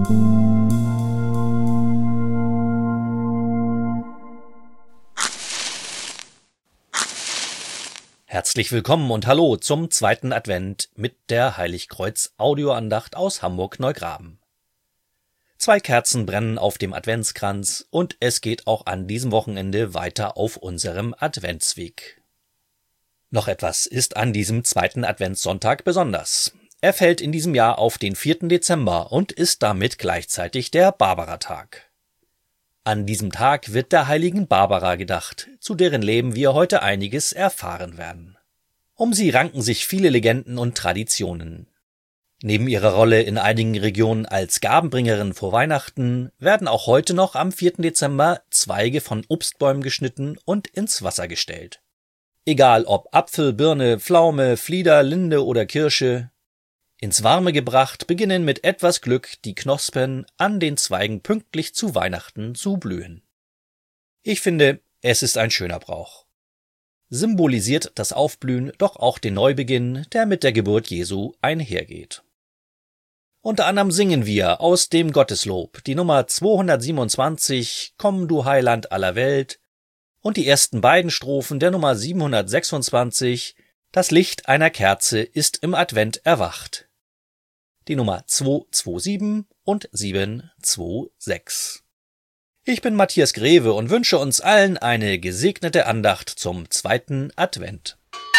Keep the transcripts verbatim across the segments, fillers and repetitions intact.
Herzlich willkommen und hallo zum zweiten Advent mit der Heiligkreuz-Audioandacht aus Hamburg-Neugraben. Zwei Kerzen brennen auf dem Adventskranz und es geht auch an diesem Wochenende weiter auf unserem Adventsweg. Noch etwas ist an diesem zweiten Adventssonntag besonders. Er fällt in diesem Jahr auf den vierten Dezember und ist damit gleichzeitig der Barbaratag. An diesem Tag wird der heiligen Barbara gedacht, zu deren Leben wir heute einiges erfahren werden. Um sie ranken sich viele Legenden und Traditionen. Neben ihrer Rolle in einigen Regionen als Gabenbringerin vor Weihnachten werden auch heute noch am vierten Dezember Zweige von Obstbäumen geschnitten und ins Wasser gestellt. Egal ob Apfel, Birne, Pflaume, Flieder, Linde oder Kirsche, ins Warme gebracht beginnen mit etwas Glück die Knospen an den Zweigen pünktlich zu Weihnachten zu blühen. Ich finde, es ist ein schöner Brauch. Symbolisiert das Aufblühen doch auch den Neubeginn, der mit der Geburt Jesu einhergeht. Unter anderem singen wir aus dem Gotteslob die Nummer zweihundertsiebenundzwanzig, Komm du Heiland aller Welt, und die ersten beiden Strophen der Nummer siebenhundertsechsundzwanzig, Das Licht einer Kerze ist im Advent erwacht. Die Nummer zweihundertsiebenundzwanzig und siebenhundertsechsundzwanzig. Ich bin Matthias Greve und wünsche uns allen eine gesegnete Andacht zum zweiten Advent.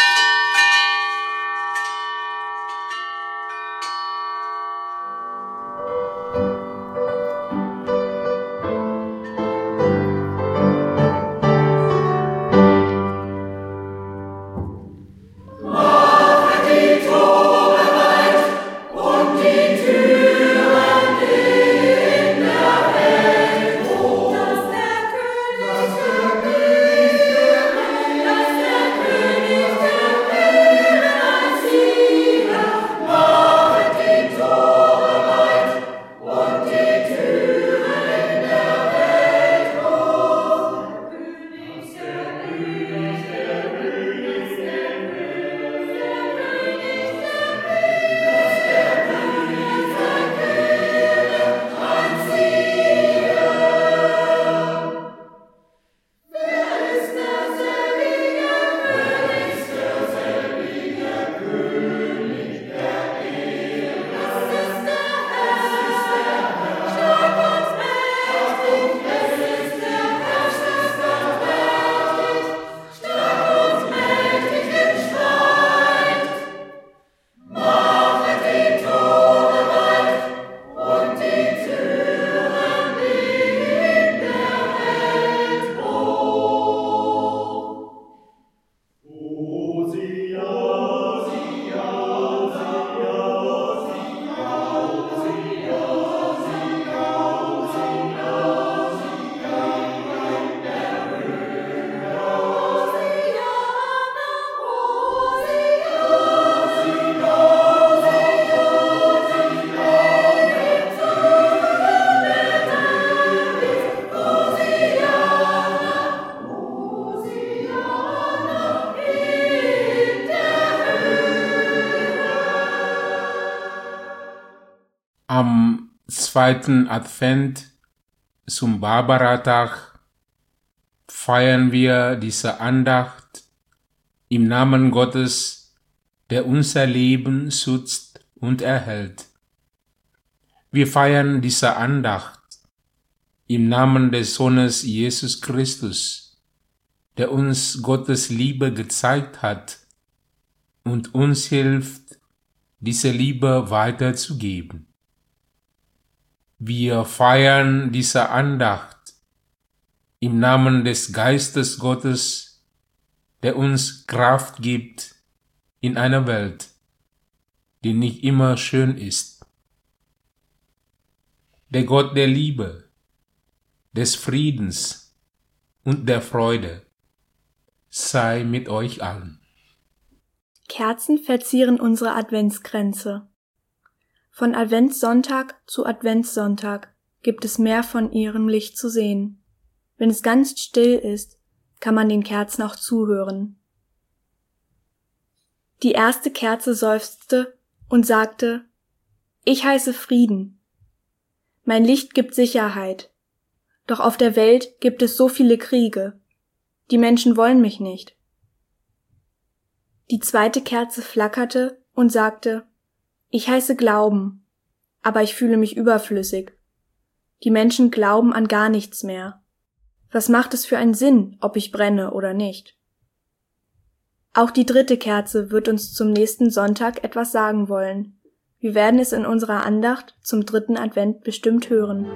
Am zweiten Advent zum Barbaratag feiern wir diese Andacht im Namen Gottes, der unser Leben schützt und erhält. Wir feiern diese Andacht im Namen des Sohnes Jesus Christus, der uns Gottes Liebe gezeigt hat und uns hilft, diese Liebe weiterzugeben. Wir feiern diese Andacht im Namen des Geistes Gottes, der uns Kraft gibt in einer Welt, die nicht immer schön ist. Der Gott der Liebe, des Friedens und der Freude sei mit euch allen. Kerzen verzieren unsere Adventskränze. Von Adventssonntag zu Adventssonntag gibt es mehr von ihrem Licht zu sehen. Wenn es ganz still ist, kann man den Kerzen auch zuhören. Die erste Kerze seufzte und sagte: Ich heiße Frieden. Mein Licht gibt Sicherheit. Doch auf der Welt gibt es so viele Kriege. Die Menschen wollen mich nicht. Die zweite Kerze flackerte und sagte, ich heiße Glauben, aber ich fühle mich überflüssig. Die Menschen glauben an gar nichts mehr. Was macht es für einen Sinn, ob ich brenne oder nicht? Auch die dritte Kerze wird uns zum nächsten Sonntag etwas sagen wollen. Wir werden es in unserer Andacht zum dritten Advent bestimmt hören.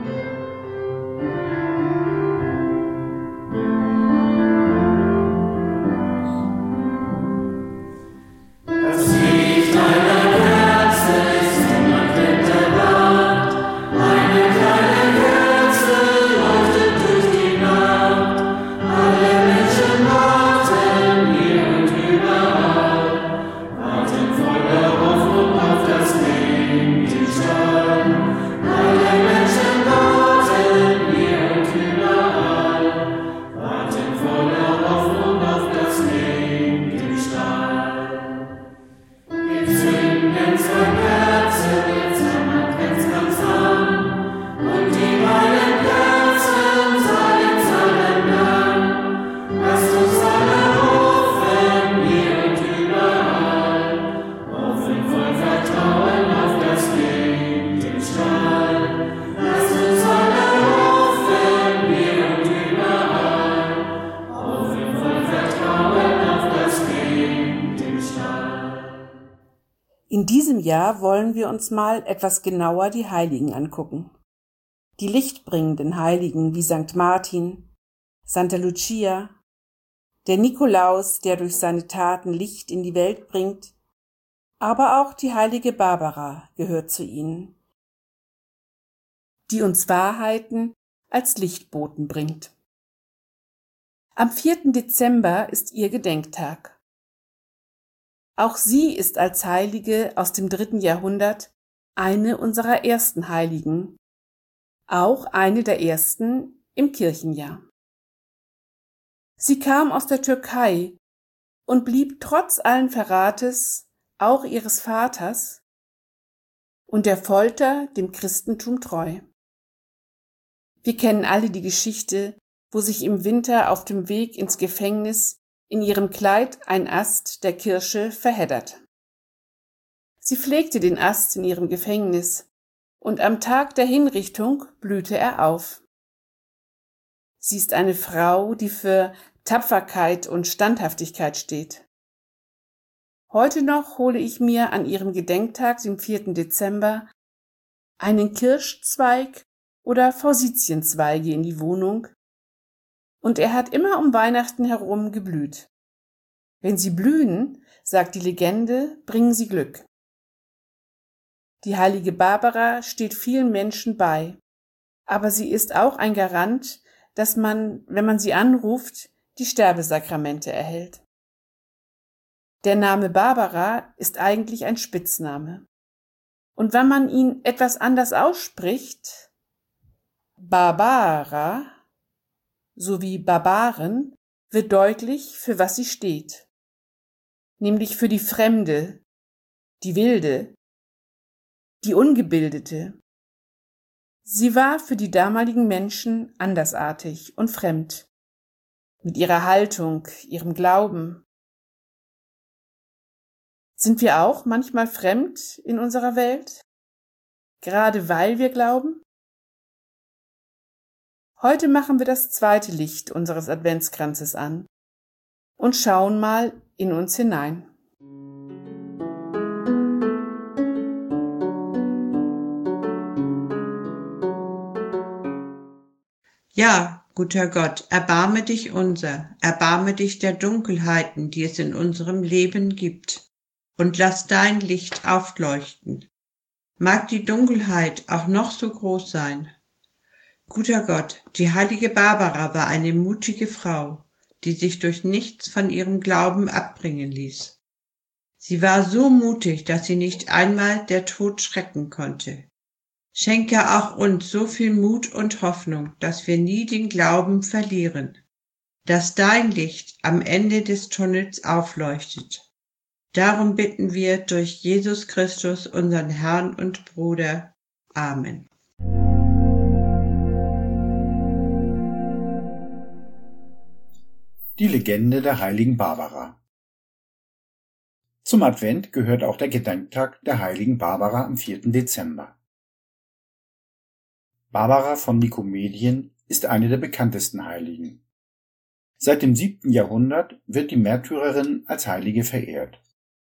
In diesem Jahr wollen wir uns mal etwas genauer die Heiligen angucken. Die lichtbringenden Heiligen wie Sankt Martin, Santa Lucia, der Nikolaus, der durch seine Taten Licht in die Welt bringt, aber auch die heilige Barbara gehört zu ihnen, die uns Wahrheiten als Lichtboten bringt. Am vierten Dezember ist ihr Gedenktag. Auch sie ist als Heilige aus dem dritten Jahrhundert eine unserer ersten Heiligen, auch eine der ersten im Kirchenjahr. Sie kam aus der Türkei und blieb trotz allen Verrates, auch ihres Vaters, und der Folter dem Christentum treu. Wir kennen alle die Geschichte, wo sich im Winter auf dem Weg ins Gefängnis in ihrem Kleid ein Ast der Kirsche verheddert. Sie pflegte den Ast in ihrem Gefängnis, und am Tag der Hinrichtung blühte er auf. Sie ist eine Frau, die für Tapferkeit und Standhaftigkeit steht. Heute noch hole ich mir an ihrem Gedenktag, dem vierten Dezember, einen Kirschzweig oder Forsythienzweige in die Wohnung, und er hat immer um Weihnachten herum geblüht. Wenn sie blühen, sagt die Legende, bringen sie Glück. Die heilige Barbara steht vielen Menschen bei, aber sie ist auch ein Garant, dass man, wenn man sie anruft, die Sterbesakramente erhält. Der Name Barbara ist eigentlich ein Spitzname. Und wenn man ihn etwas anders ausspricht, Barbara, sowie Barbaren, wird deutlich, für was sie steht, nämlich für die Fremde, die Wilde, die Ungebildete. Sie war für die damaligen Menschen andersartig und fremd, mit ihrer Haltung, ihrem Glauben. Sind wir auch manchmal fremd in unserer Welt, gerade weil wir glauben? Heute machen wir das zweite Licht unseres Adventskranzes an und schauen mal in uns hinein. Ja, guter Gott, erbarme dich unser, erbarme dich der Dunkelheiten, die es in unserem Leben gibt, und lass dein Licht aufleuchten. Mag die Dunkelheit auch noch so groß sein. Guter Gott, die heilige Barbara war eine mutige Frau, die sich durch nichts von ihrem Glauben abbringen ließ. Sie war so mutig, dass sie nicht einmal der Tod schrecken konnte. Schenke auch uns so viel Mut und Hoffnung, dass wir nie den Glauben verlieren, dass dein Licht am Ende des Tunnels aufleuchtet. Darum bitten wir durch Jesus Christus, unseren Herrn und Bruder. Amen. Die Legende der heiligen Barbara. Zum Advent gehört auch der Gedenktag der heiligen Barbara am vierten Dezember. Barbara von Nikomedien ist eine der bekanntesten Heiligen. Seit dem siebten Jahrhundert wird die Märtyrerin als Heilige verehrt.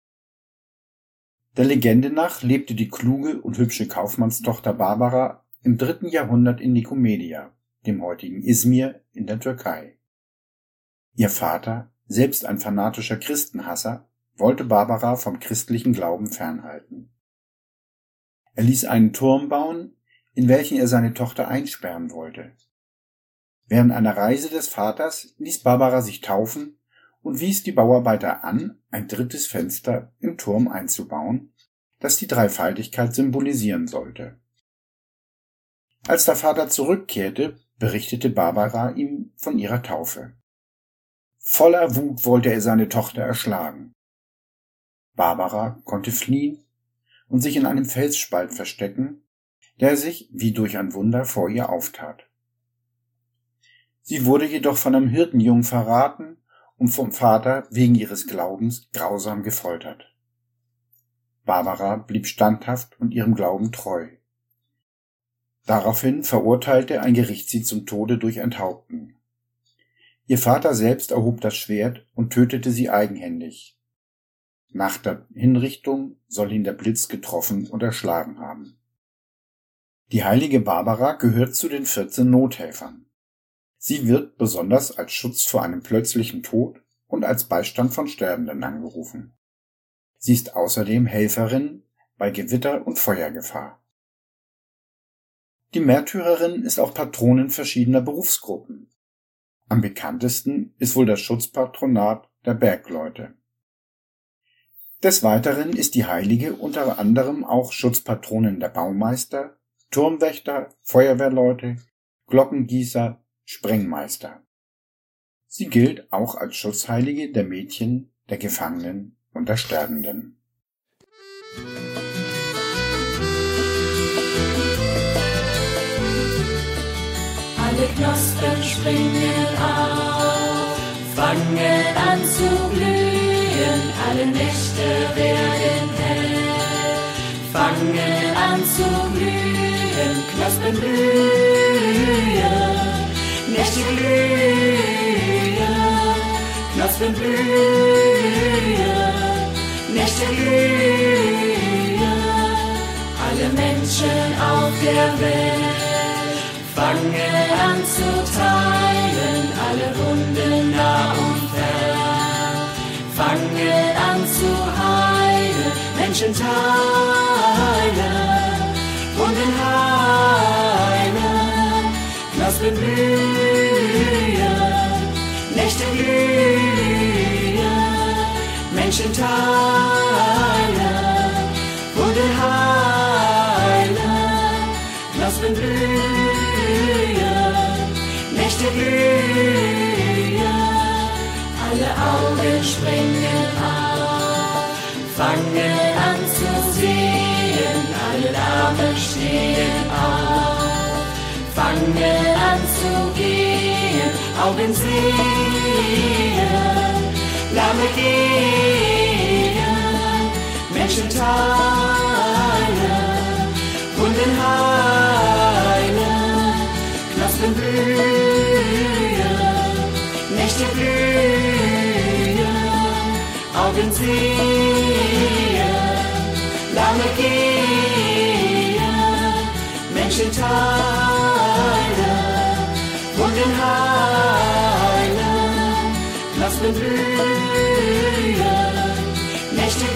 Der Legende nach lebte die kluge und hübsche Kaufmannstochter Barbara im dritten Jahrhundert in Nikomedia, dem heutigen Izmir in der Türkei. Ihr Vater, selbst ein fanatischer Christenhasser, wollte Barbara vom christlichen Glauben fernhalten. Er ließ einen Turm bauen, in welchen er seine Tochter einsperren wollte. Während einer Reise des Vaters ließ Barbara sich taufen und wies die Bauarbeiter an, ein drittes Fenster im Turm einzubauen, das die Dreifaltigkeit symbolisieren sollte. Als der Vater zurückkehrte, berichtete Barbara ihm von ihrer Taufe. Voller Wut wollte er seine Tochter erschlagen. Barbara konnte fliehen und sich in einem Felsspalt verstecken, der sich wie durch ein Wunder vor ihr auftat. Sie wurde jedoch von einem Hirtenjungen verraten und vom Vater wegen ihres Glaubens grausam gefoltert. Barbara blieb standhaft und ihrem Glauben treu. Daraufhin verurteilte ein Gericht sie zum Tode durch Enthaupten. Ihr Vater selbst erhob das Schwert und tötete sie eigenhändig. Nach der Hinrichtung soll ihn der Blitz getroffen und erschlagen haben. Die heilige Barbara gehört zu den vierzehn Nothelfern. Sie wird besonders als Schutz vor einem plötzlichen Tod und als Beistand von Sterbenden angerufen. Sie ist außerdem Helferin bei Gewitter und Feuergefahr. Die Märtyrerin ist auch Patronin verschiedener Berufsgruppen. Am bekanntesten ist wohl das Schutzpatronat der Bergleute. Des Weiteren ist die Heilige unter anderem auch Schutzpatronin der Baumeister, Turmwächter, Feuerwehrleute, Glockengießer, Sprengmeister. Sie gilt auch als Schutzheilige der Mädchen, der Gefangenen und der Sterbenden. Alle Knospen springen auf, fangen an zu blühen, alle Nächte werden hell, fangen an zu blühen, Knospen blühen, Nächte glühen, Knospen blühen, Nächte glühen, alle Menschen auf der Welt fangen an zu teilen, alle Wunden nah und fern, fangen an zu heilen, Menschen teilen, Wunden heilen, Knospen blühen, Nächte glühen, Menschen teilen, Wunden heilen, Knospen blühen, Nächte glühen, alle Augen springen auf, fangen an zu sehen, alle Arme stehen auf, fangen an zu gehen, Augen sehen, Lahme gehen, Menschen teilen, Wunden heilen, Knospen blühen, Nächte glühen, Augen sehen, Lahme gehen, Menschen teilen, Wunden heilen, Knospen blühen, Nächte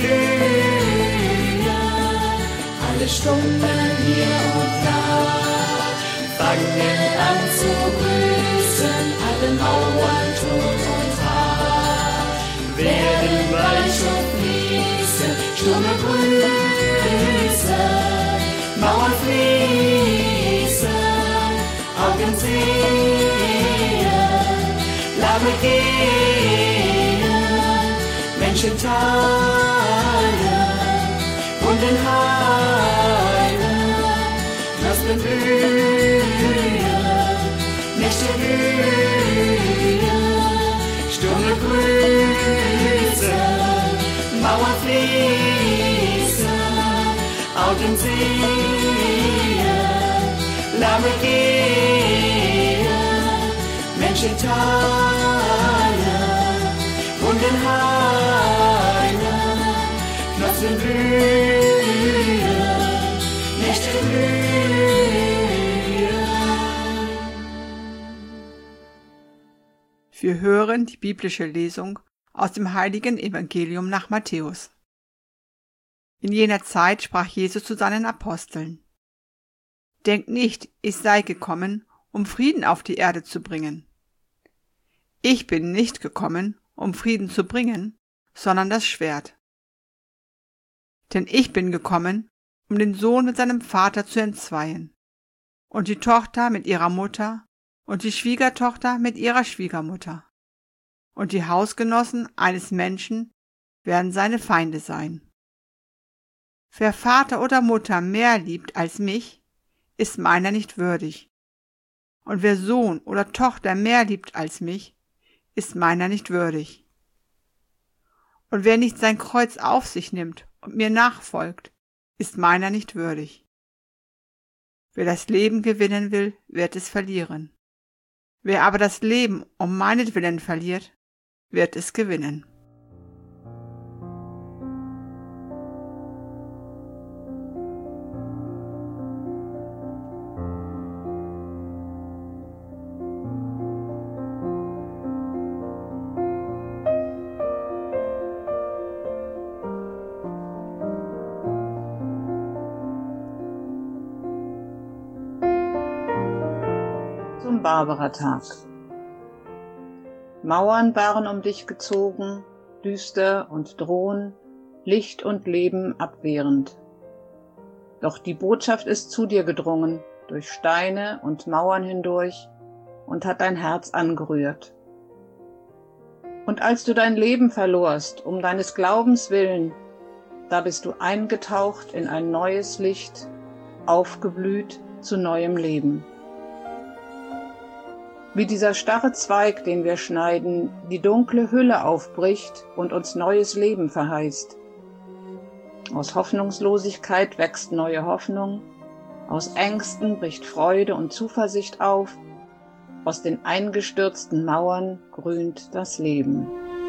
glühen, alle Stunden hier und da fangen an zu grüßen, alle Mauern, Tod und Haar werden weich und fließen, Stürme grüßen, Mauern fließen, Augen sehen, Lahme gehen, Menschen teilen, Wunden heilen, Knospen blühen, Nächte glühen, Sturm Berge grüßen, Mauern fließen, Augen sehen, Lahme gehen, Menschen teilen, Wunden heilen, Knospen blühen, Nächte blühen. Wir hören die biblische Lesung aus dem heiligen Evangelium nach Matthäus. In jener Zeit sprach Jesus zu seinen Aposteln: Denkt nicht, ich sei gekommen, um Frieden auf die Erde zu bringen. Ich bin nicht gekommen, um Frieden zu bringen, sondern das Schwert. Denn ich bin gekommen, um den Sohn mit seinem Vater zu entzweien, und die Tochter mit ihrer Mutter, und die Schwiegertochter mit ihrer Schwiegermutter. Und die Hausgenossen eines Menschen werden seine Feinde sein. Wer Vater oder Mutter mehr liebt als mich, ist meiner nicht würdig. Und wer Sohn oder Tochter mehr liebt als mich, ist meiner nicht würdig. Und wer nicht sein Kreuz auf sich nimmt und mir nachfolgt, ist meiner nicht würdig. Wer das Leben gewinnen will, wird es verlieren. Wer aber das Leben um meinetwillen verliert, wird es gewinnen. Zum Barbaratag. Mauern waren um dich gezogen, düster und drohend, Licht und Leben abwehrend. Doch die Botschaft ist zu dir gedrungen, durch Steine und Mauern hindurch, und hat dein Herz angerührt. Und als du dein Leben verlorst, um deines Glaubens willen, da bist du eingetaucht in ein neues Licht, aufgeblüht zu neuem Leben. Wie dieser starre Zweig, den wir schneiden, die dunkle Hülle aufbricht und uns neues Leben verheißt. Aus Hoffnungslosigkeit wächst neue Hoffnung, aus Ängsten bricht Freude und Zuversicht auf, aus den eingestürzten Mauern grünt das Leben.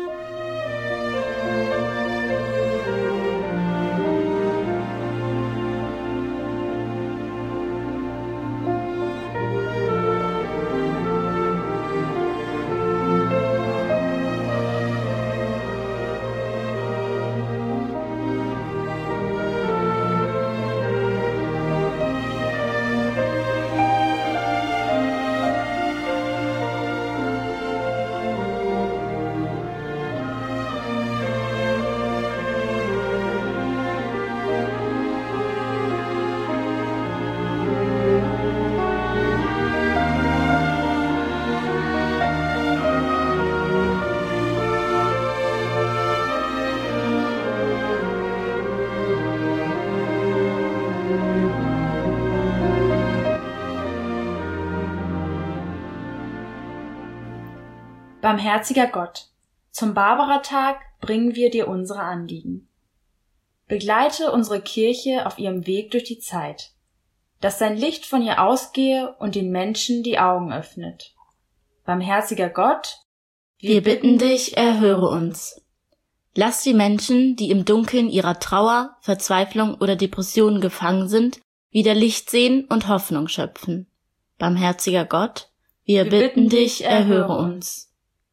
Barmherziger Gott, zum Barbaratag bringen wir dir unsere Anliegen. Begleite unsere Kirche auf ihrem Weg durch die Zeit, dass dein Licht von ihr ausgehe und den Menschen die Augen öffnet. Barmherziger Gott, wir bitten dich, erhöre uns. Lass die Menschen, die im Dunkeln ihrer Trauer, Verzweiflung oder Depression gefangen sind, wieder Licht sehen und Hoffnung schöpfen. Barmherziger Gott, wir, wir bitten dich, erhöre uns.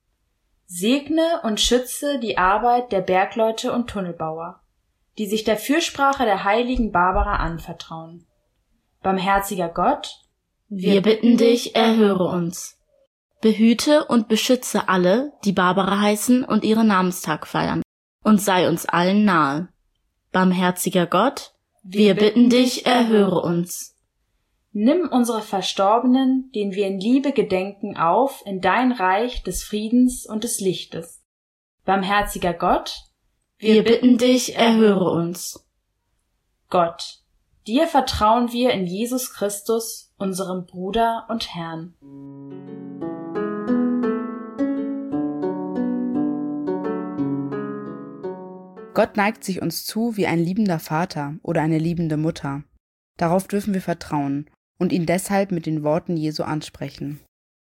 Segne und schütze die Arbeit der Bergleute und Tunnelbauer, die sich der Fürsprache der heiligen Barbara anvertrauen. Barmherziger Gott, wir, wir bitten dich, erhöre uns. Behüte und beschütze alle, die Barbara heißen und ihren Namenstag feiern, und sei uns allen nahe. Barmherziger Gott, wir, wir bitten dich, erhöre uns. Nimm unsere Verstorbenen, denen wir in Liebe gedenken, auf in dein Reich des Friedens und des Lichtes. Barmherziger Gott, wir, wir bitten dich, erhöre uns. Gott, dir vertrauen wir in Jesus Christus, unserem Bruder und Herrn. Gott neigt sich uns zu wie ein liebender Vater oder eine liebende Mutter. Darauf dürfen wir vertrauen und ihn deshalb mit den Worten Jesu ansprechen.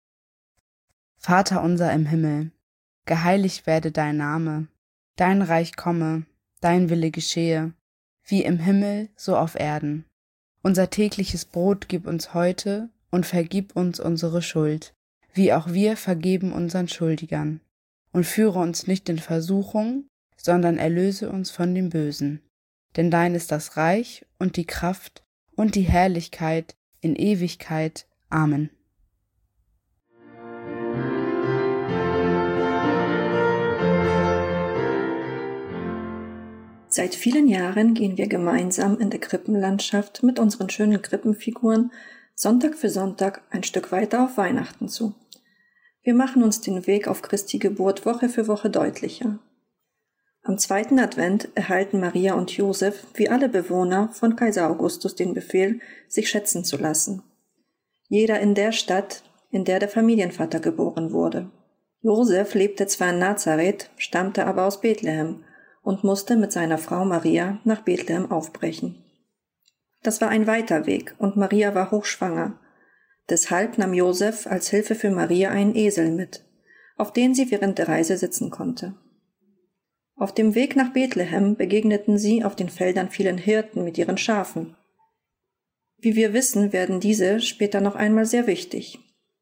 Vater unser im Himmel, geheiligt werde dein Name, dein Reich komme, dein Wille geschehe, wie im Himmel, so auf Erden. Unser tägliches Brot gib uns heute und vergib uns unsere Schuld, wie auch wir vergeben unseren Schuldigern. Und führe uns nicht in Versuchung, sondern erlöse uns von dem Bösen. Denn dein ist das Reich und die Kraft und die Herrlichkeit in Ewigkeit. Amen. Seit vielen Jahren gehen wir gemeinsam in der Krippenlandschaft mit unseren schönen Krippenfiguren Sonntag für Sonntag ein Stück weiter auf Weihnachten zu. Wir machen uns den Weg auf Christi Geburt Woche für Woche deutlicher. Am zweiten Advent erhalten Maria und Josef, wie alle Bewohner, von Kaiser Augustus den Befehl, sich schätzen zu lassen. Jeder in der Stadt, in der der Familienvater geboren wurde. Josef lebte zwar in Nazareth, stammte aber aus Bethlehem und musste mit seiner Frau Maria nach Bethlehem aufbrechen. Das war ein weiter Weg und Maria war hochschwanger. Deshalb nahm Josef als Hilfe für Maria einen Esel mit, auf den sie während der Reise sitzen konnte. Auf dem Weg nach Bethlehem begegneten sie auf den Feldern vielen Hirten mit ihren Schafen. Wie wir wissen, werden diese später noch einmal sehr wichtig.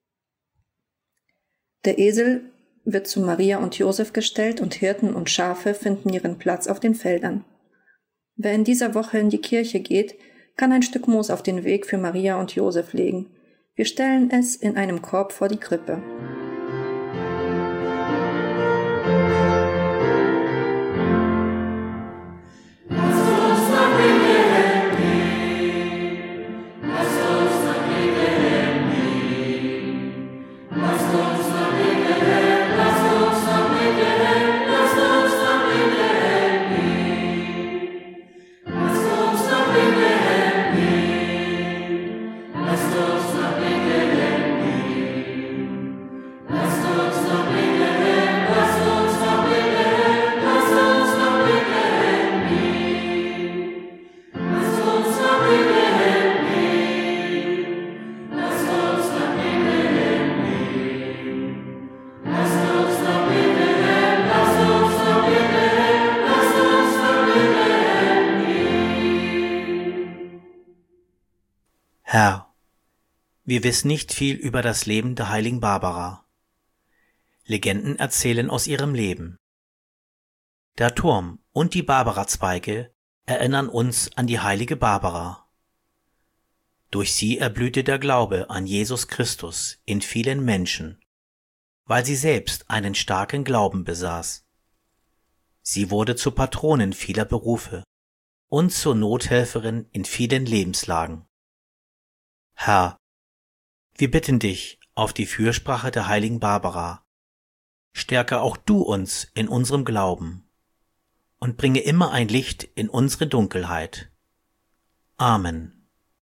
Der Esel wird zu Maria und Josef gestellt und Hirten und Schafe finden ihren Platz auf den Feldern. Wer in dieser Woche in die Kirche geht, kann ein Stück Moos auf den Weg für Maria und Josef legen. Wir stellen es in einem Korb vor die Krippe. Herr, wir wissen nicht viel über das Leben der heiligen Barbara. Legenden erzählen aus ihrem Leben. Der Turm und die Barbara-Zweige erinnern uns an die heilige Barbara. Durch sie erblühte der Glaube an Jesus Christus in vielen Menschen, weil sie selbst einen starken Glauben besaß. Sie wurde zur Patronin vieler Berufe und zur Nothelferin in vielen Lebenslagen. Herr, wir bitten dich auf die Fürsprache der heiligen Barbara, stärke auch du uns in unserem Glauben und bringe immer ein Licht in unsere Dunkelheit. Amen.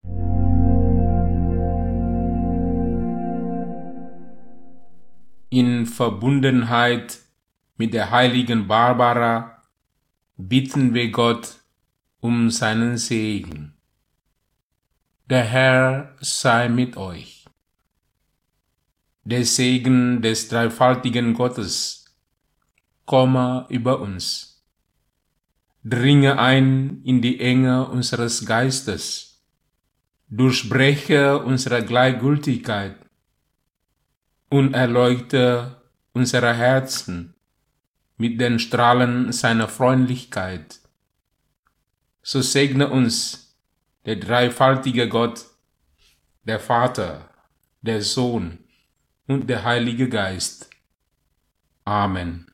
In Verbundenheit mit der heiligen Barbara bitten wir Gott um seinen Segen. Der Herr sei mit euch. Der Segen des dreifaltigen Gottes komme über uns. Dringe ein in die Enge unseres Geistes, durchbreche unsere Gleichgültigkeit und erleuchte unsere Herzen mit den Strahlen seiner Freundlichkeit. So segne uns der dreifaltige Gott, der Vater, der Sohn und der Heilige Geist. Amen.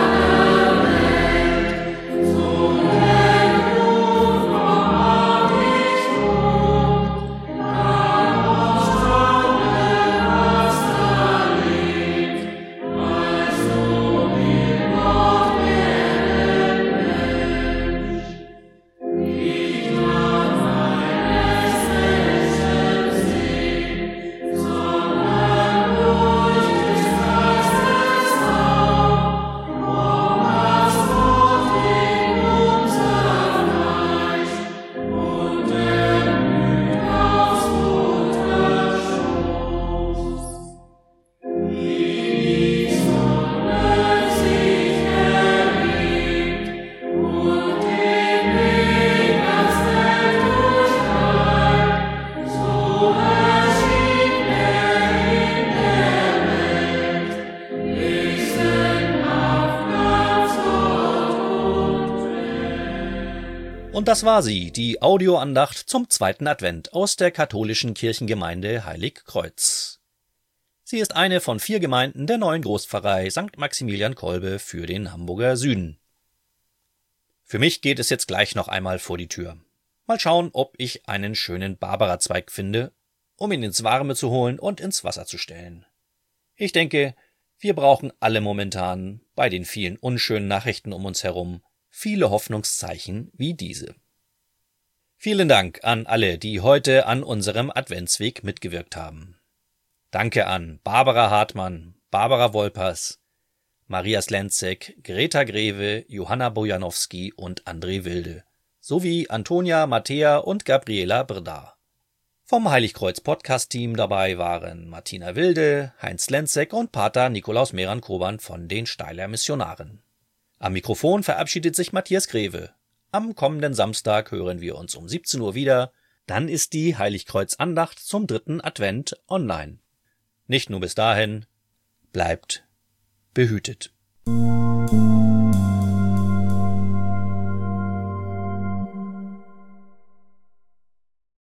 Oh Und das war sie, die Audioandacht zum zweiten Advent aus der katholischen Kirchengemeinde Heiligkreuz. Sie ist eine von vier Gemeinden der neuen Großpfarrei Sankt Maximilian Kolbe für den Hamburger Süden. Für mich geht es jetzt gleich noch einmal vor die Tür. Mal schauen, ob ich einen schönen Barbarazweig finde, um ihn ins Warme zu holen und ins Wasser zu stellen. Ich denke, wir brauchen alle momentan, bei den vielen unschönen Nachrichten um uns herum, viele Hoffnungszeichen wie diese. Vielen Dank an alle, die heute an unserem Adventsweg mitgewirkt haben. Danke an Barbara Hartmann, Barbara Wolpers, Maria Slenzek, Greta Greve, Johanna Bojanowski und André Wilde, sowie Antonia, Mattea und Gabriela Brda. Vom Heiligkreuz-Podcast-Team dabei waren Martina Wilde, Heinz Lenzek und Pater Nikolaus Meran-Koban von den Steiler Missionaren. Am Mikrofon verabschiedet sich Matthias Greve. Am kommenden Samstag hören wir uns um siebzehn Uhr wieder. Dann ist die Heiligkreuz-Andacht zum dritten Advent online. Nicht nur bis dahin, bleibt behütet.